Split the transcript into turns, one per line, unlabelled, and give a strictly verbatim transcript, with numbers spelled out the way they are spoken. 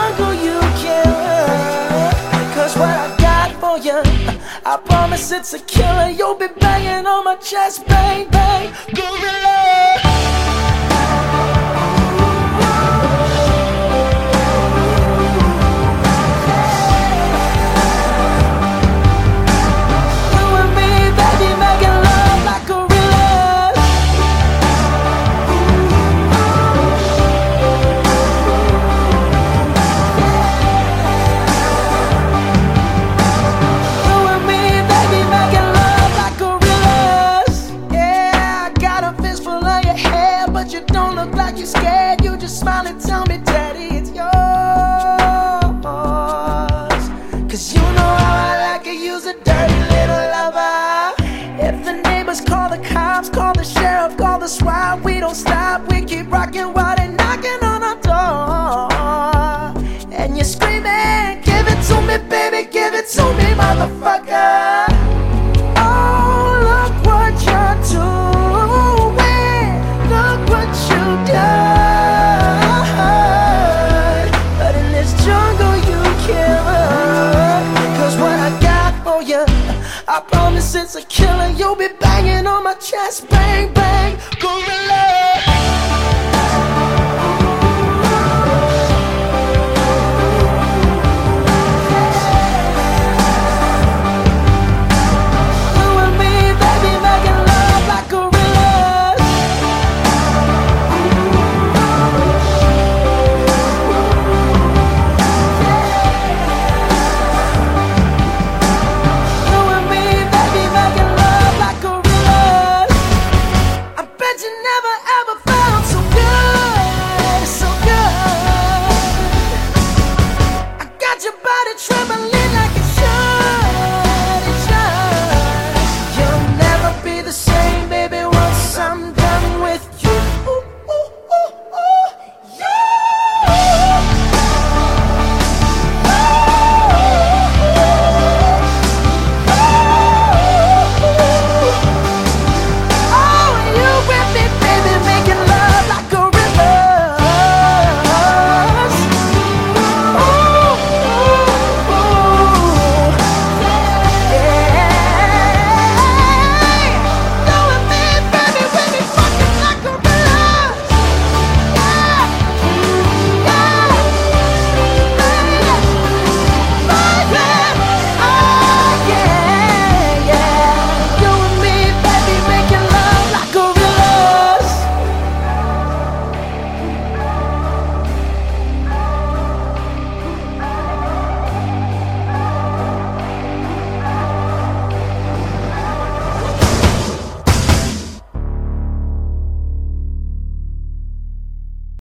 jungle you can run. Cause what I got for you, I promise it's a killer. You'll be banging on my chest, bang, bang, gorilla. You don't look like you're scared. You just smile and tell me, Daddy, it's yours. Cause you know how I like it, use a dirty little lover. If the neighbors call the cops, call the sheriff, call the SWAT, we don't stop, we keep rocking while they're knocking on our door. And you're screaming, give it to me, baby, give it to me, motherfucker. Oh, look what you're doing. But in this jungle you can't run. Cause what I got for you, I promise it's a killer. You'll be banging on my chest, bang, bang, gorilla.